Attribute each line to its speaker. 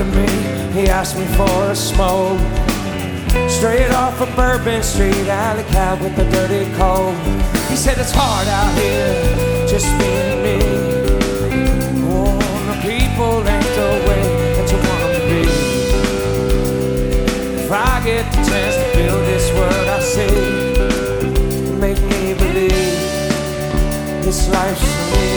Speaker 1: to me, he asked me for a smoke. Straight off of Bourbon Street, alley cat with a dirty coat. He said it's hard out here, just being me. Oh, the people ain't the way that you want them to be. If I get the chance to build this world I see, make me believe this life's for me.